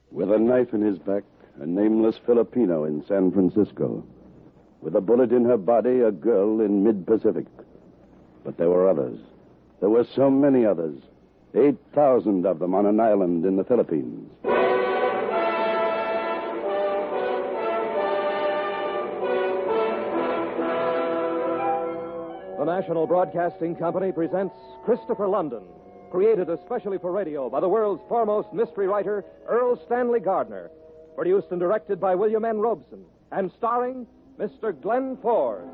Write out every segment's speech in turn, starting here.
With a knife in his back, a nameless Filipino in San Francisco. With a bullet in her body, a girl in mid-Pacific. But there were others. There were so many others. 8,000 of them on an island in the Philippines. The National Broadcasting Company presents Christopher London, created especially for radio by the world's foremost mystery writer, Earl Stanley Gardner. Produced and directed by William N. Robeson. And starring Mr. Glenn Ford.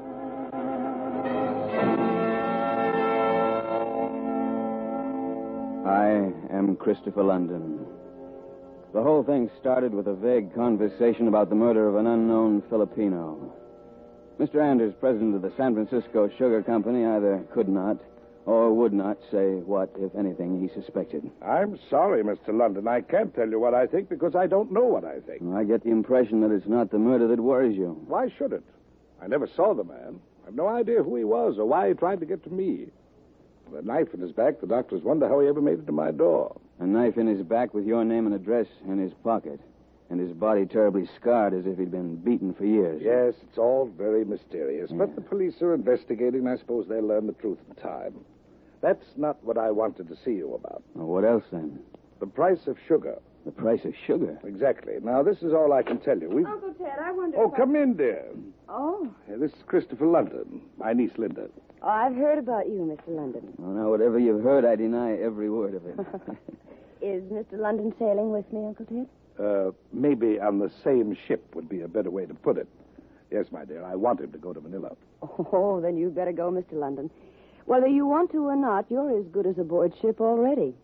I am Christopher London. The whole thing started with a vague conversation about the murder of an unknown Filipino. Mr. Anders, president of the San Francisco Sugar Company, either could not or would not say what, if anything, he suspected. I'm sorry, Mr. London. I can't tell you what I think because I don't know what I think. I get the impression that it's not the murder that worries you. Why should it? I never saw the man. I've no idea who he was or why he tried to get to me. With a knife in his back, the doctors wonder how he ever made it to my door. A knife in his back with your name and address in his pocket. And his body terribly scarred as if he'd been beaten for years. Yes, it's all very mysterious. Yeah. But the police are investigating. I suppose they'll learn the truth in time. That's not what I wanted to see you about. Well, what else, then? The price of sugar. The price of sugar? Exactly. Now, this is all I can tell you. Uncle Ted, I wonder come in, dear. Oh? This is Christopher London, my niece Linda. Oh, I've heard about you, Mr. London. Well, now, whatever you've heard, I deny every word of it. Is Mr. London sailing with me, Uncle Ted? Maybe on the same ship would be a better way to put it. Yes, my dear, I want him to go to Manila. Oh, then you'd better go, Mr. London. Whether you want to or not, you're as good as aboard ship already.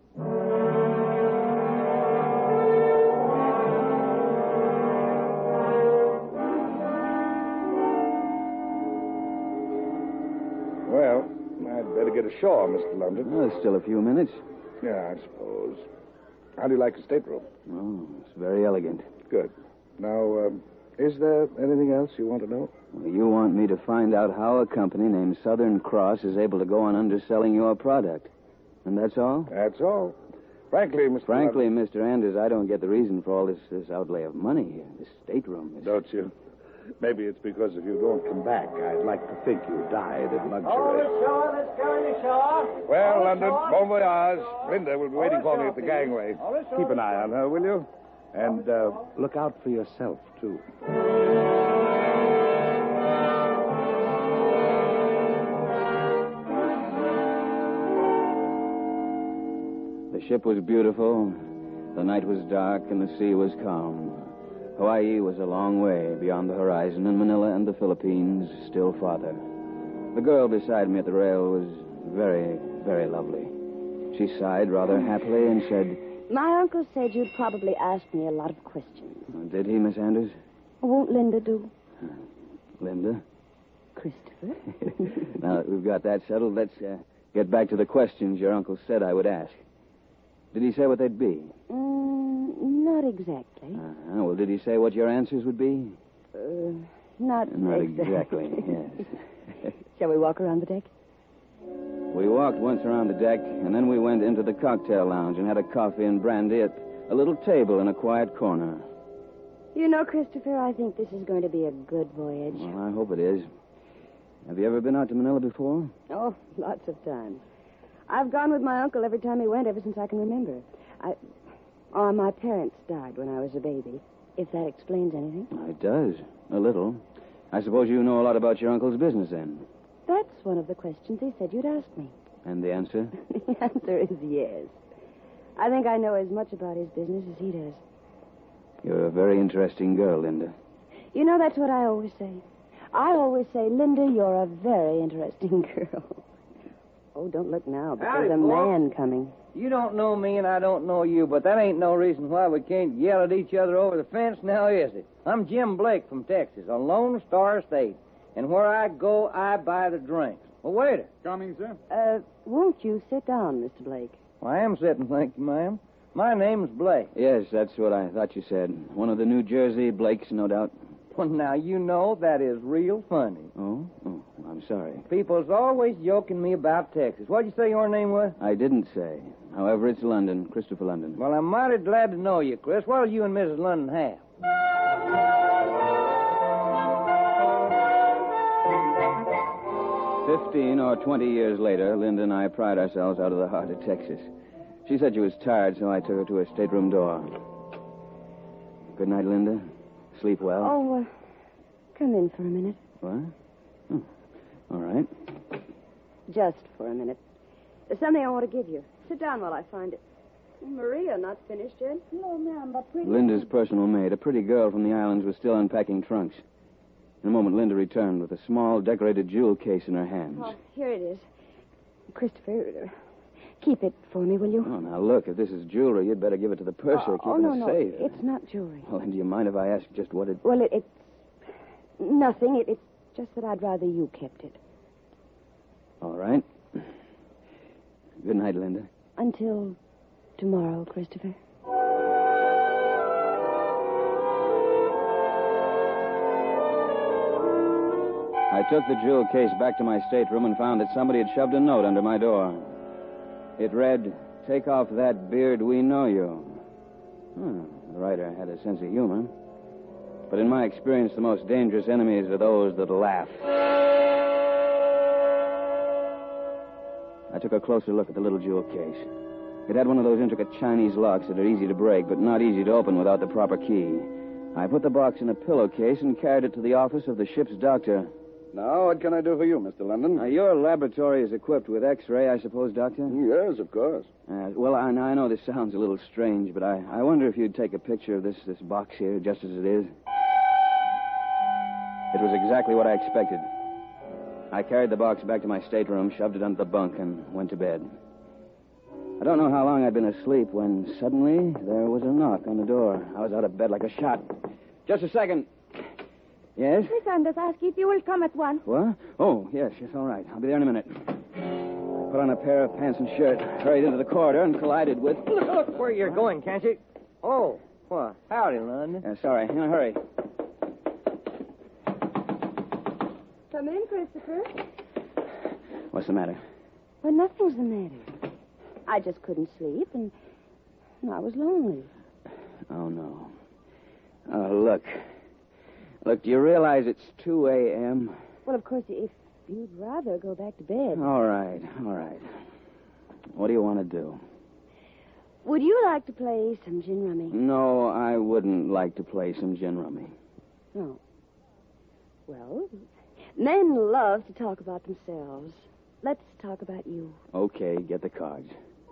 Well, I'd better get ashore, Mr. London. Well, there's still a few minutes. Yeah, I suppose. How do you like the stateroom? Oh, it's very elegant. Good. Now, is there anything else you want to know? Well, you want me to find out how a company named Southern Cross is able to go on underselling your product. And that's all? That's all. Frankly, Mr. Anders, I don't get the reason for all this outlay of money here. This stateroom. Don't you? Maybe it's because if you don't come back, I'd like to think you died in luxury. Let's go to shore. Well, London, bon voyage. Linda will be waiting for me at the gangway. Keep an eye on her, will you? And look out for yourself, too. The ship was beautiful, the night was dark, and the sea was calm. Hawaii was a long way beyond the horizon, and Manila and the Philippines still farther. The girl beside me at the rail was very, very lovely. She sighed rather happily and said, My uncle said you'd probably ask me a lot of questions. Did he, Miss Anders? Won't Linda do? Linda? Christopher? Now that we've got that settled, let's get back to the questions your uncle said I would ask. Did he say what they'd be? Not exactly. Well, did he say what your answers would be? Not exactly, yes. Shall we walk around the deck? We walked once around the deck, and then we went into the cocktail lounge and had a coffee and brandy at a little table in a quiet corner. You know, Christopher, I think this is going to be a good voyage. Well, I hope it is. Have you ever been out to Manila before? Oh, lots of times. I've gone with my uncle every time he went ever since I can remember. My parents died when I was a baby, if that explains anything. It does, a little. I suppose you know a lot about your uncle's business, then. That's one of the questions he said you'd ask me. And the answer? The answer is yes. I think I know as much about his business as he does. You're a very interesting girl, Linda. You know, that's what I always say. I always say, Linda, you're a very interesting girl. Oh, don't look now, but Howdy, there's a man coming. You don't know me and I don't know you, but that ain't no reason why we can't yell at each other over the fence, now is it? I'm Jim Blake from Texas, on Lone Star State. And where I go, I buy the drinks. Well, waiter. Coming, sir. Won't you sit down, Mr. Blake? Well, I am sitting, thank you, ma'am. My name's Blake. Yes, that's what I thought you said. One of the New Jersey Blakes, no doubt. Well, now, you know that is real funny. Oh, I'm sorry. People's always joking me about Texas. What'd you say your name was? I didn't say. However, it's London, Christopher London. Well, I'm mighty glad to know you, Chris. What'll you and Mrs. London have? 15 or 20 years later, Linda and I pried ourselves out of the heart of Texas. She said she was tired, so I took her to her stateroom door. Good night, Linda. Sleep well. Oh, come in for a minute. What? All right. Just for a minute. There's something I want to give you. Sit down while I find it. Maria, not finished yet? No, ma'am, but pretty... Linda's personal maid, a pretty girl from the islands, was still unpacking trunks. In a moment, Linda returned with a small, decorated jewel case in her hands. Oh, here it is. Christopher, keep it for me, will you? Oh, now, look, if this is jewelry, you'd better give it to the purser. Keep it in the safe. It's not jewelry. Well, then, do you mind if I ask just what it... Well, it's nothing. It's just that I'd rather you kept it. All right. Good night, Linda. Until tomorrow, Christopher. I took the jewel case back to my stateroom and found that somebody had shoved a note under my door. It read, "Take off that beard, we know you." The writer had a sense of humor. But in my experience, the most dangerous enemies are those that laugh. I took a closer look at the little jewel case. It had one of those intricate Chinese locks that are easy to break, but not easy to open without the proper key. I put the box in a pillowcase and carried it to the office of the ship's doctor. Now, what can I do for you, Mr. London? Your laboratory is equipped with X-ray, I suppose, Doctor? Yes, of course. Well, I know this sounds a little strange, but I wonder if you'd take a picture of this box here, just as it is. It was exactly what I expected. I carried the box back to my stateroom, shoved it under the bunk, and went to bed. I don't know how long I'd been asleep when suddenly there was a knock on the door. I was out of bed like a shot. Just a second. Yes? Miss Anders asked if you will come at once. What? Oh, yes, all right. I'll be there in a minute. I put on a pair of pants and shirt, hurried into the corridor, and collided with... Look where you're going, can't you? Oh, well, howdy, London. Sorry, in a hurry. Come in, Christopher. What's the matter? Well, nothing's the matter. I just couldn't sleep, and I was lonely. Oh, no. Oh, look. Look, do you realize it's 2 a.m.? Well, of course, if you'd rather go back to bed. All right. What do you want to do? Would you like to play some gin rummy? No, I wouldn't like to play some gin rummy. Oh. Well, men love to talk about themselves. Let's talk about you. Okay, get the cards.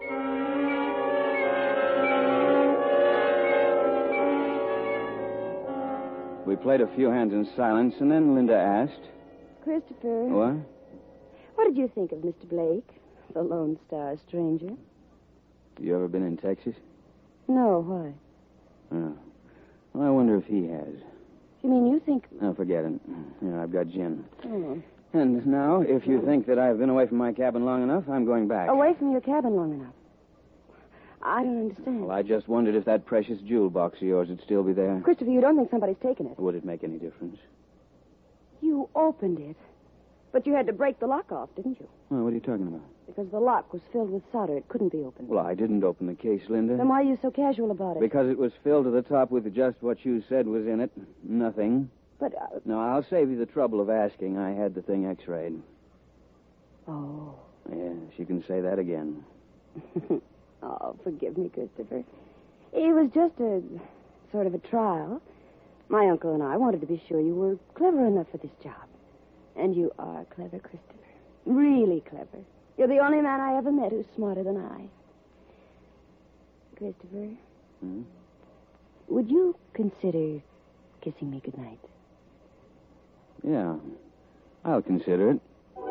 We played a few hands in silence, and then Linda asked... Christopher. What? What did you think of Mr. Blake, the Lone Star Stranger? You ever been in Texas? No, why? Oh. Well, I wonder if he has. You mean you think... Oh, forget it. I've got gin. Oh. And now, if you think that I've been away from my cabin long enough, I'm going back. Away from your cabin long enough? I don't understand. Well, I just wondered if that precious jewel box of yours would still be there. Christopher, you don't think somebody's taken it? Would it make any difference? You opened it. But you had to break the lock off, didn't you? Oh, what are you talking about? Because the lock was filled with solder. It couldn't be opened. Well, I didn't open the case, Linda. Then why are you so casual about it? Because it was filled to the top with just what you said was in it. Nothing. But... No, I'll save you the trouble of asking. I had the thing X-rayed. Oh. Yes, you can say that again. Oh, forgive me, Christopher. It was just a sort of a trial. My uncle and I wanted to be sure you were clever enough for this job. And you are clever, Christopher. Really clever. You're the only man I ever met who's smarter than I. Christopher, would you consider kissing me goodnight? Yeah, I'll consider it.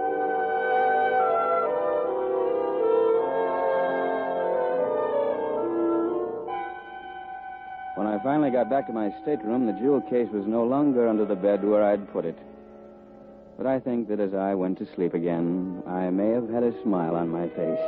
When I finally got back to my stateroom, the jewel case was no longer under the bed where I'd put it. But I think that as I went to sleep again, I may have had a smile on my face.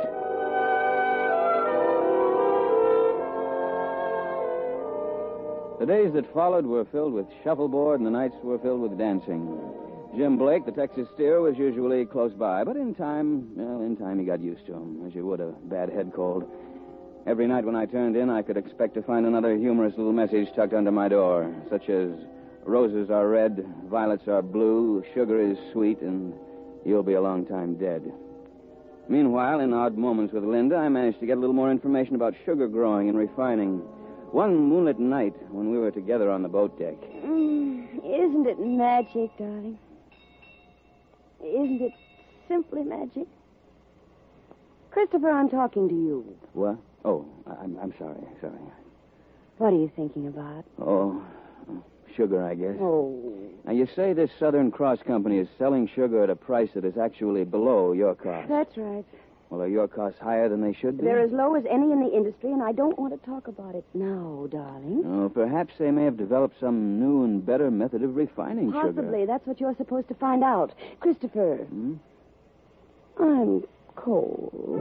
The days that followed were filled with shuffleboard, and the nights were filled with dancing. Jim Blake, the Texas steer, was usually close by, but in time he got used to him, as you would a bad head cold. Every night when I turned in, I could expect to find another humorous little message tucked under my door, such as, roses are red, violets are blue, sugar is sweet, and you'll be a long time dead. Meanwhile, in odd moments with Linda, I managed to get a little more information about sugar growing and refining. One moonlit night, when we were together on the boat deck. Isn't it magic, darling? Isn't it simply magic? Christopher, I'm talking to you. What? Oh, I'm sorry. What are you thinking about? Oh, sugar, I guess. Oh. Now, you say this Southern Cross Company is selling sugar at a price that is actually below your cost. That's right. Well, are your costs higher than they should be? They're as low as any in the industry, and I don't want to talk about it now, darling. Oh, perhaps they may have developed some new and better method of refining sugar. Possibly. That's what you're supposed to find out. Christopher. I'm cold.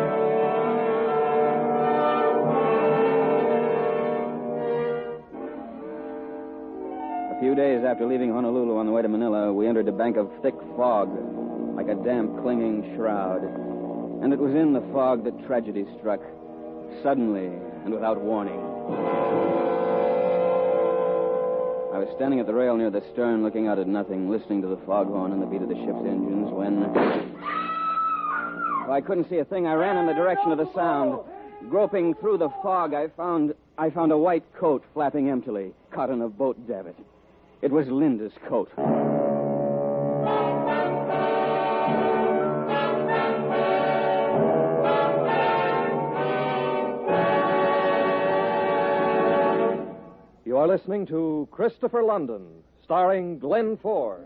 A few days after leaving Honolulu on the way to Manila, we entered a bank of thick fog, like a damp, clinging shroud. And it was in the fog that tragedy struck, suddenly and without warning. I was standing at the rail near the stern, looking out at nothing, listening to the foghorn and the beat of the ship's engines, when... Well, I couldn't see a thing. I ran in the direction of the sound. Groping through the fog, I found a white coat flapping emptily, caught in a boat davit. It was Linda's coat. You are listening to Christopher London, starring Glenn Ford.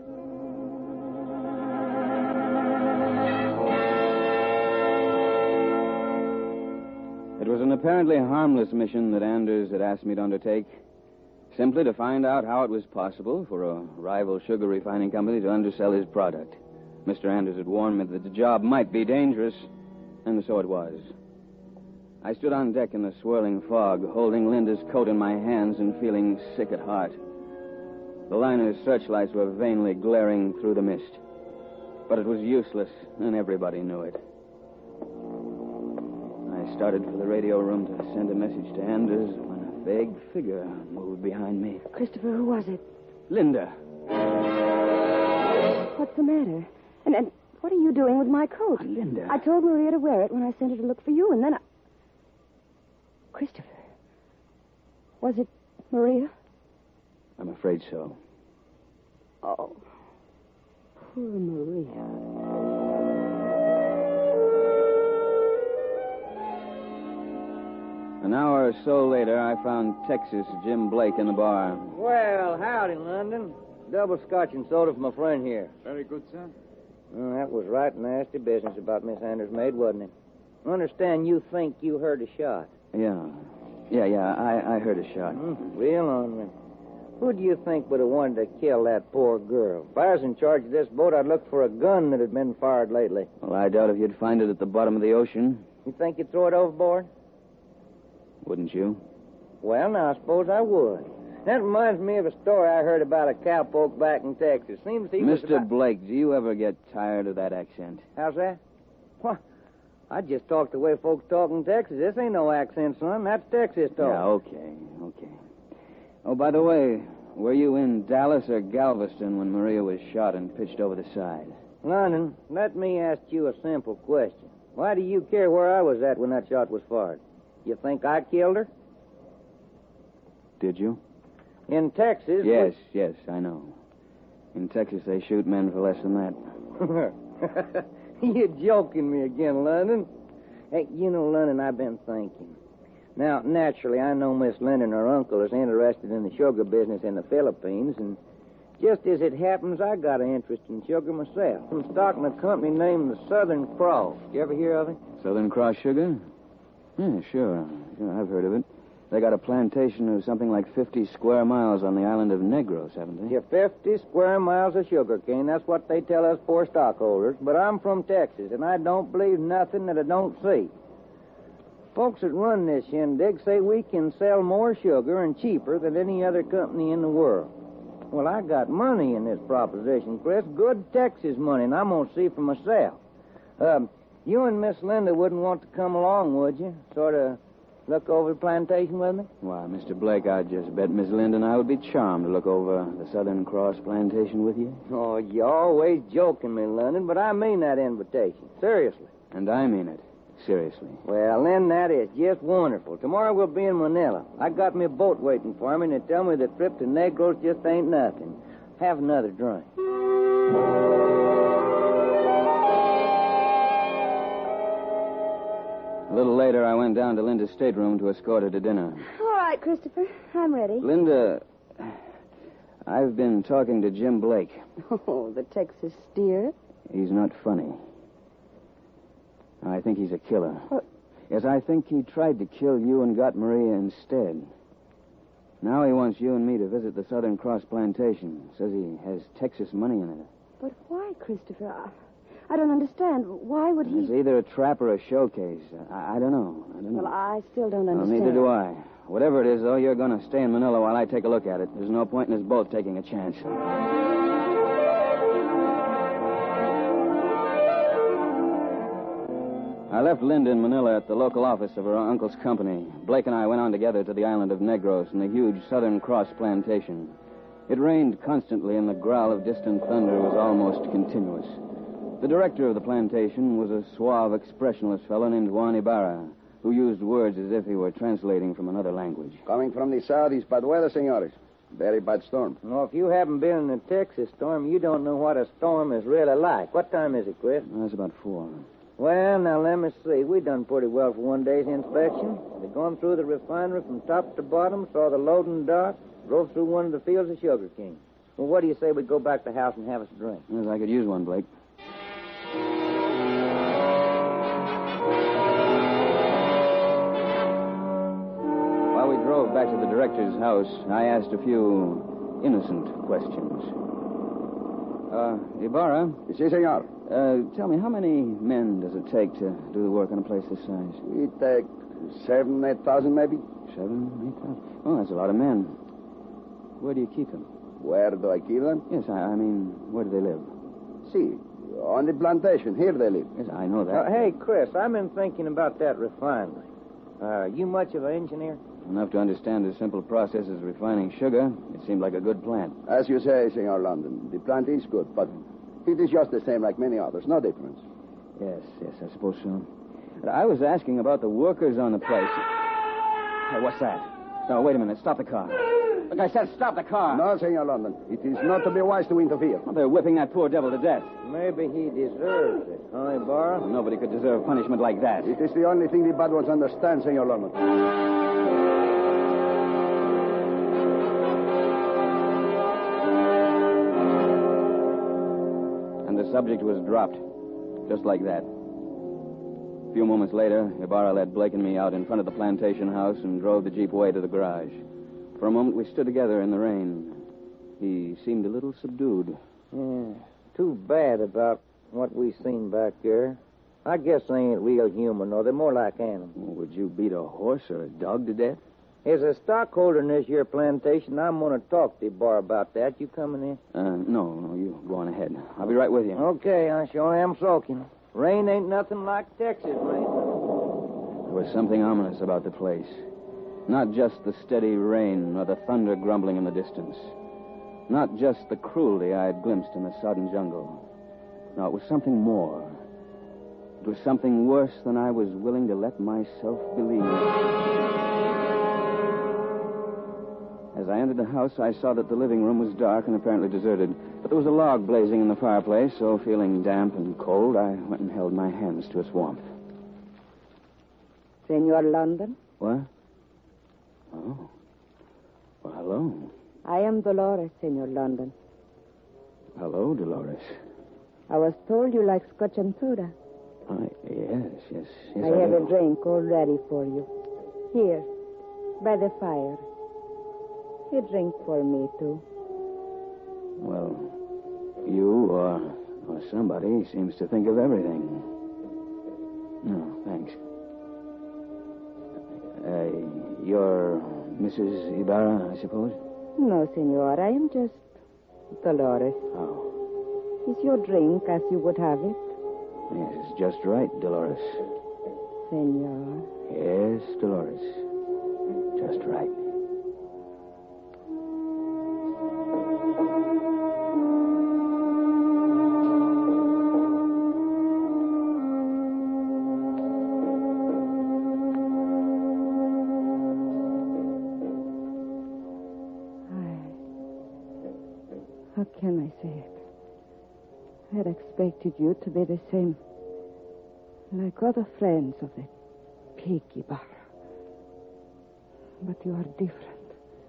It was an apparently harmless mission that Anders had asked me to undertake, simply to find out how it was possible for a rival sugar refining company to undersell his product. Mr. Anders had warned me that the job might be dangerous, and so it was. I stood on deck in the swirling fog, holding Linda's coat in my hands and feeling sick at heart. The liner's searchlights were vainly glaring through the mist. But it was useless, and everybody knew it. I started for the radio room to send a message to Anders when a vague figure moved behind me. Christopher, who was it? Linda. What's the matter? And what are you doing with my coat? Linda. I told Maria to wear it when I sent her to look for you, and then Christopher. Was it Maria? I'm afraid so. Oh, poor Maria. An hour or so later, I found Texas Jim Blake in the bar. Well, howdy, London. Double scotch and soda for my friend here. Very good, sir. Well, that was right nasty business about Miss Anders' maid, wasn't it? I understand you think you heard a shot. Yeah. I heard a shot. Real ornery. Who do you think would have wanted to kill that poor girl? If I was in charge of this boat, I'd look for a gun that had been fired lately. Well, I doubt if you'd find it at the bottom of the ocean. You think you'd throw it overboard? Wouldn't you? Well, now, I suppose I would. That reminds me of a story I heard about a cowpoke back in Texas. Seems he was Mr. Blake, do you ever get tired of that accent? How's that? What? I just talk the way folks talk in Texas. This ain't no accent, son. That's Texas talk. Yeah, okay. Oh, by the way, were you in Dallas or Galveston when Maria was shot and pitched over the side? London, let me ask you a simple question. Why do you care where I was at when that shot was fired? You think I killed her? Did you? In Texas... Yes, I know. In Texas, they shoot men for less than that. You're joking me again, London. Hey, you know, London, I've been thinking. Now, naturally, I know Miss Linda and her uncle is interested in the sugar business in the Philippines, and just as it happens, I got an interest in sugar myself. I'm starting a company named the Southern Cross. You ever hear of it? Southern Cross Sugar? Yeah, sure, I've heard of it. They got a plantation of something like 50 square miles on the island of Negros, haven't they? Yeah, 50 square miles of sugar cane. That's what they tell us poor stockholders. But I'm from Texas, and I don't believe nothing that I don't see. Folks that run this shindig say we can sell more sugar and cheaper than any other company in the world. Well, I got money in this proposition, Chris. Good Texas money, and I'm going to see for myself. You and Miss Linda wouldn't want to come along, would you? Sort of Look over the plantation with me? Why, Mr. Blake, I just bet Miss Lind and I would be charmed to look over the Southern Cross plantation with you. Oh, you're always joking me, London, but I mean that invitation. Seriously. And I mean it. Seriously. Well, then that is just wonderful. Tomorrow we'll be in Manila. I got me a boat waiting for me, and they tell me the trip to Negros just ain't nothing. Have another drink. A little later, I went down to Linda's stateroom to escort her to dinner. All right, Christopher. I'm ready. Linda, I've been talking to Jim Blake. Oh, the Texas steer. He's not funny. I think he's a killer. What? Yes, I think he tried to kill you and got Maria instead. Now he wants you and me to visit the Southern Cross plantation. Says he has Texas money in it. But why, Christopher? I don't understand. Why would he... It's either a trap or a showcase. I don't know. Well, I still don't Well, understand. neither do I. Whatever it is, though, you're going to stay in Manila while I take a look at it. There's no point in us both taking a chance. I left Linda in Manila at the local office of her uncle's company. Blake and I went on together to the island of Negros and the huge Southern Cross plantation. It rained constantly, and the growl of distant thunder was almost continuous. The director of the plantation was a suave, expressionless fellow named Juan Ibarra, who used words as if he were translating from another language. Coming from the south is bad weather, senores. Very bad storm. Well, if you haven't been in a Texas storm, you don't know what a storm is really like. What time is it, Chris? It's about 4. Well, now, let me see. We done pretty well for one day's inspection. We gone through the refinery from top to bottom, saw the loading dock, drove through one of the fields of sugar cane. Well, what do you say we go back to the house and have us a drink? Yes, I could use one, Blake. While we drove back to the director's house, I asked a few innocent questions. Ibarra? Si, senor. Tell me, how many men does it take to do the work on a place this size? We take 7,000, 8,000 maybe. 7,000, 8,000? Oh, that's a lot of men. Where do you keep them? Where do I keep them? Yes, I mean, where do they live? See, on the plantation. Here they live. Yes, I know that. Hey, Chris, I've been thinking about that refinery. You much of an engineer? Enough to understand the simple process as refining sugar. It seemed like a good plant. As you say, senor London, the plant is good, but it is just the same like many others. No difference. Yes, I suppose so. But I was asking about the workers on the place. Hey, what's that? No, wait a minute. Stop the car. Look, I said stop the car. No, senor London. It is not to be wise to interfere. Well, they're whipping that poor devil to death. Maybe he deserves it, huh, Ibarra? Well, nobody could deserve punishment like that. It is the only thing the bad ones understand, senor London. And the subject was dropped. Just like that. A few moments later, Ibarra led Blake and me out in front of the plantation house and drove the Jeep away to the garage. For a moment, we stood together in the rain. He seemed a little subdued. Yeah, too bad about what we seen back there. I guess they ain't real human, though. They're more like animals. Well, would you beat a horse or a dog to death? As a stockholder in this here plantation, I'm going to talk to Ibarra about that. You coming in? No, you go on ahead. I'll be right with you. Okay, I sure am soaking. Rain ain't nothing like Texas rain. There was something ominous about the place. Not just the steady rain or the thunder grumbling in the distance. Not just the cruelty I had glimpsed in the sodden jungle. No, it was something more. It was something worse than I was willing to let myself believe. As I entered the house, I saw that the living room was dark and apparently deserted. But there was a log blazing in the fireplace, so feeling damp and cold, I went and held my hands to its warmth. Senor London? What? Oh. Well, hello. I am Dolores, Senor London. Hello, Dolores. I was told you like scotch and soda. Yes. I have a drink all ready for you. Here, by the fire. A drink for me, too. Well, you or somebody seems to think of everything. No, thanks. You're Mrs. Ibarra, I suppose? No, senor. I am just Dolores. Oh. Is your drink as you would have it? Yes, it's just right, Dolores. Senor. Yes, Dolores. Just right. How can I say it? I had expected you to be the same. Like other friends of the Peaky Bar. But you are different.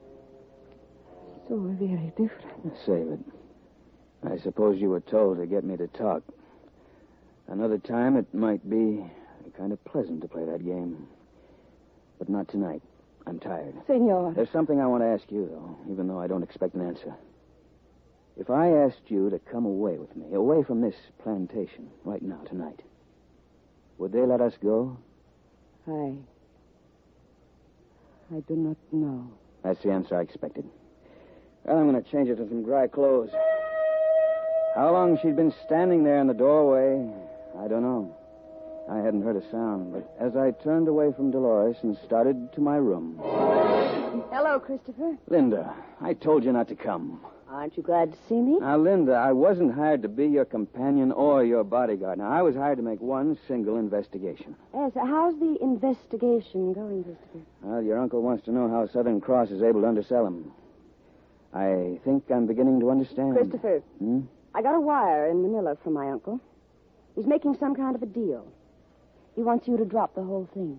So very different. Save it. I suppose you were told to get me to talk. Another time it might be kind of pleasant to play that game. But not tonight. I'm tired. Senor. There's something I want to ask you, though, even though I don't expect an answer. If I asked you to come away with me, away from this plantation, right now, tonight, would they let us go? I do not know. That's the answer I expected. Well, I'm going to change it to some dry clothes. How long she'd been standing there in the doorway, I don't know. I hadn't heard a sound, but as I turned away from Dolores and started to my room... Hello, Christopher. Linda, I told you not to come. Aren't you glad to see me? Now, Linda, I wasn't hired to be your companion or your bodyguard. Now, I was hired to make one single investigation. Yes, how's the investigation going, Christopher? Well, your uncle wants to know how Southern Cross is able to undersell him. I think I'm beginning to understand. Christopher, I got a wire in Manila from my uncle. He's making some kind of a deal. He wants you to drop the whole thing.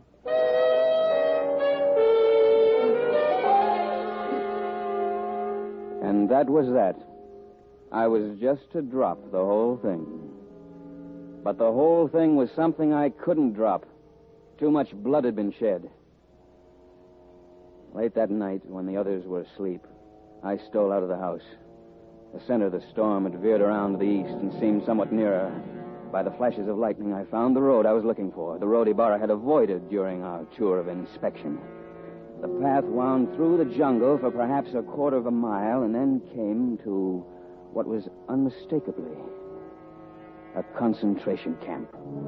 And that was that. I was just to drop the whole thing. But the whole thing was something I couldn't drop. Too much blood had been shed. Late that night, when the others were asleep, I stole out of the house. The center of the storm had veered around to the east and seemed somewhat nearer. By the flashes of lightning, I found the road I was looking for, the road Ibarra had avoided during our tour of inspection. The path wound through the jungle for perhaps a quarter of a mile and then came to what was unmistakably a concentration camp.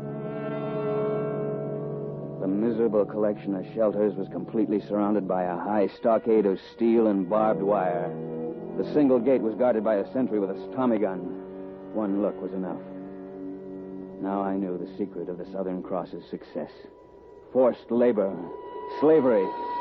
The miserable collection of shelters was completely surrounded by a high stockade of steel and barbed wire. The single gate was guarded by a sentry with a Tommy gun. One look was enough. Now I knew the secret of the Southern Cross's success. Forced labor. Slavery.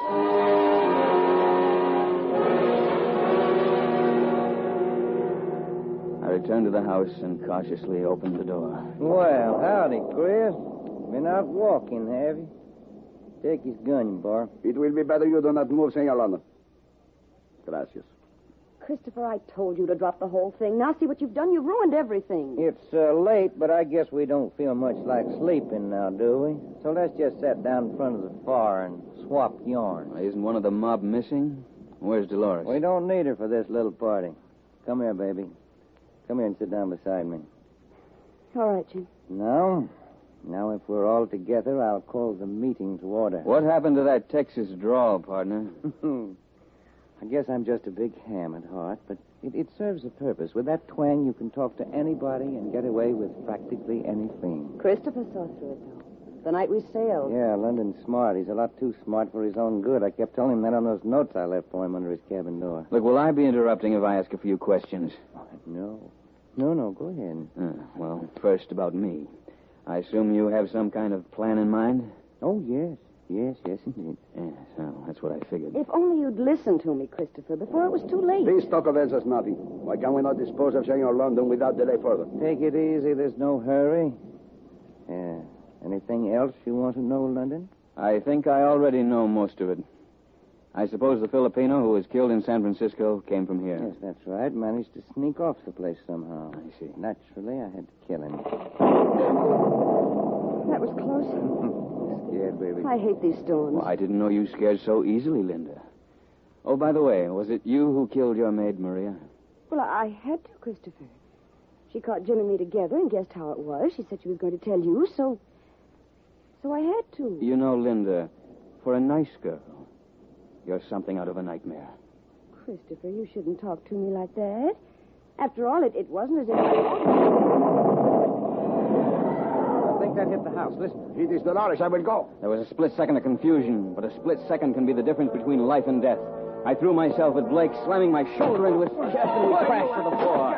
I returned to the house and cautiously opened the door. Well, howdy, Chris. Been out walking, have you? Take his gun, Bar. It will be better you do not move, Senor London. Gracias. Christopher, I told you to drop the whole thing. Now see what you've done. You've ruined everything. It's late, but I guess we don't feel much like sleeping now, do we? So let's just sit down in front of the fire and swap yarns. Isn't one of the mob missing? Where's Dolores? We don't need her for this little party. Come here, baby. Come here and sit down beside me. All right, Jim. Now, if we're all together, I'll call the meeting to order. What happened to that Texas drawl, partner? I guess I'm just a big ham at heart, but it serves a purpose. With that twang, you can talk to anybody and get away with practically anything. Christopher saw through it, though. The night we sailed. Yeah, London's smart. He's a lot too smart for his own good. I kept telling him that on those notes I left for him under his cabin door. Look, will I be interrupting if I ask a few questions? No, go ahead. Well, first about me. I assume you have some kind of plan in mind? Oh, yes, indeed. Yes, well, that's what I figured. If only you'd listened to me, Christopher, before it was too late. This talk of answers nothing. Why can we not dispose of Senor London without delay further? Take it easy. There's no hurry. Yeah. Anything else you want to know, London? I think I already know most of it. I suppose the Filipino who was killed in San Francisco came from here. Yes, that's right. Managed to sneak off the place somehow. I see. Naturally, I had to kill him. That was close. Scared, baby. I hate these storms. Well, I didn't know you scared so easily, Linda. Oh, by the way, was it you who killed your maid, Maria? Well, I had to, Christopher. She caught Jim and me together and guessed how it was. She said she was going to tell you, so I had to. You know, Linda, for a nice girl, you're something out of a nightmare. Christopher, you shouldn't talk to me like that. After all, it wasn't as if I think like that hit the house. Listen. It is Dolores. I will go. There was a split second of confusion, but a split second can be the difference between life and death. I threw myself at Blake, slamming my shoulder into his chest, and we crashed to the floor.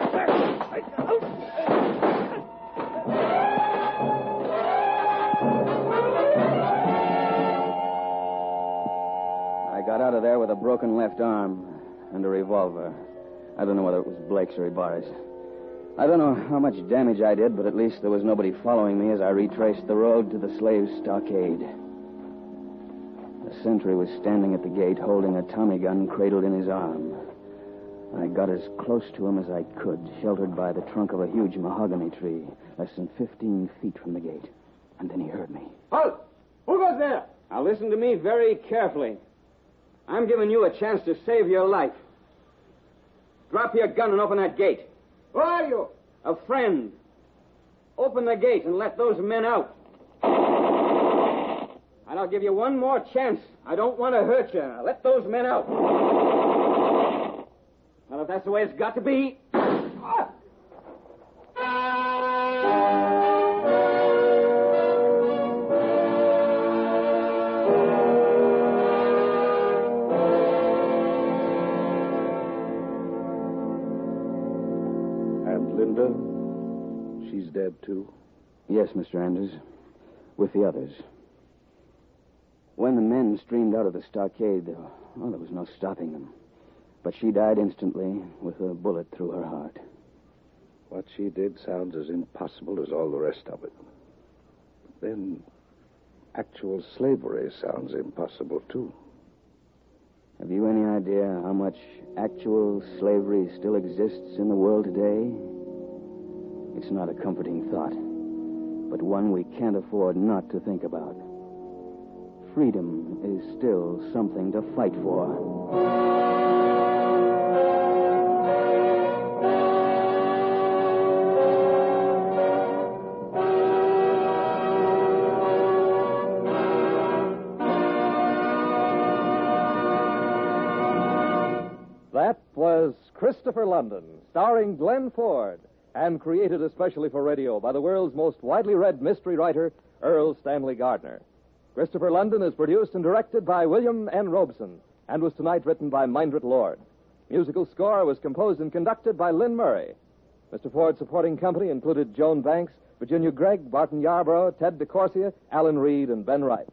I got out of there with a broken left arm and a revolver. I don't know whether it was Blake's or Ibarra's. I don't know how much damage I did, but at least there was nobody following me as I retraced the road to the slaves' stockade. The sentry was standing at the gate holding a Tommy gun cradled in his arm. I got as close to him as I could, sheltered by the trunk of a huge mahogany tree, less than 15 feet from the gate. And then he heard me. Halt! Who goes there? Now listen to me very carefully. I'm giving you a chance to save your life. Drop your gun and open that gate. Who are you? A friend. Open the gate and let those men out. And I'll give you one more chance. I don't want to hurt you. Now let those men out. Well, if that's the way it's got to be. And Linda? She's dead, too? Yes, Mr. Anders. With the others. When the men streamed out of the stockade, well, there was no stopping them. But she died instantly with a bullet through her heart. What she did sounds as impossible as all the rest of it. Then actual slavery sounds impossible, too. Have you any idea how much actual slavery still exists in the world today? It's not a comforting thought, but one we can't afford not to think about. Freedom is still something to fight for. That was Christopher London, starring Glenn Ford, and created especially for radio by the world's most widely read mystery writer, Earl Stanley Gardner. Christopher London is produced and directed by William N. Robeson and was tonight written by Mindred Lord. Musical score was composed and conducted by Lynn Murray. Mr. Ford's supporting company included Joan Banks, Virginia Gregg, Barton Yarborough, Ted DeCorsia, Alan Reed, and Ben Wright.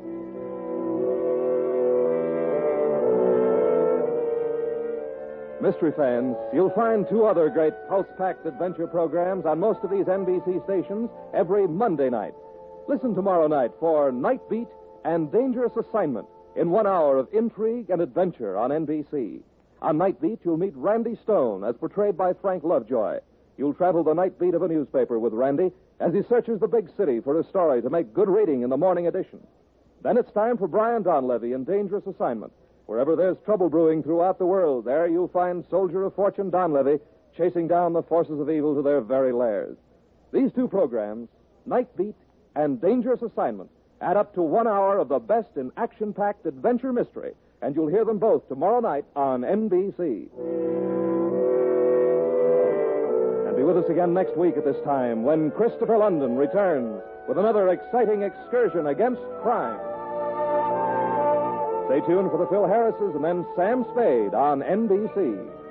Mystery fans, you'll find two other great pulse-packed adventure programs on most of these NBC stations every Monday night. Listen tomorrow night for Night Beat and Dangerous Assignment in 1 hour of intrigue and adventure on NBC. On Night Beat, you'll meet Randy Stone as portrayed by Frank Lovejoy. You'll travel the night beat of a newspaper with Randy as he searches the big city for a story to make good reading in the morning edition. Then it's time for Brian Donlevy in Dangerous Assignment. Wherever there's trouble brewing throughout the world, there you'll find Soldier of Fortune Donlevy chasing down the forces of evil to their very lairs. These two programs, Night Beat and Dangerous Assignment, add up to 1 hour of the best in action-packed adventure mystery, and you'll hear them both tomorrow night on NBC. And be with us again next week at this time when Christopher London returns with another exciting excursion against crime. Stay tuned for the Phil Harrises and then Sam Spade on NBC.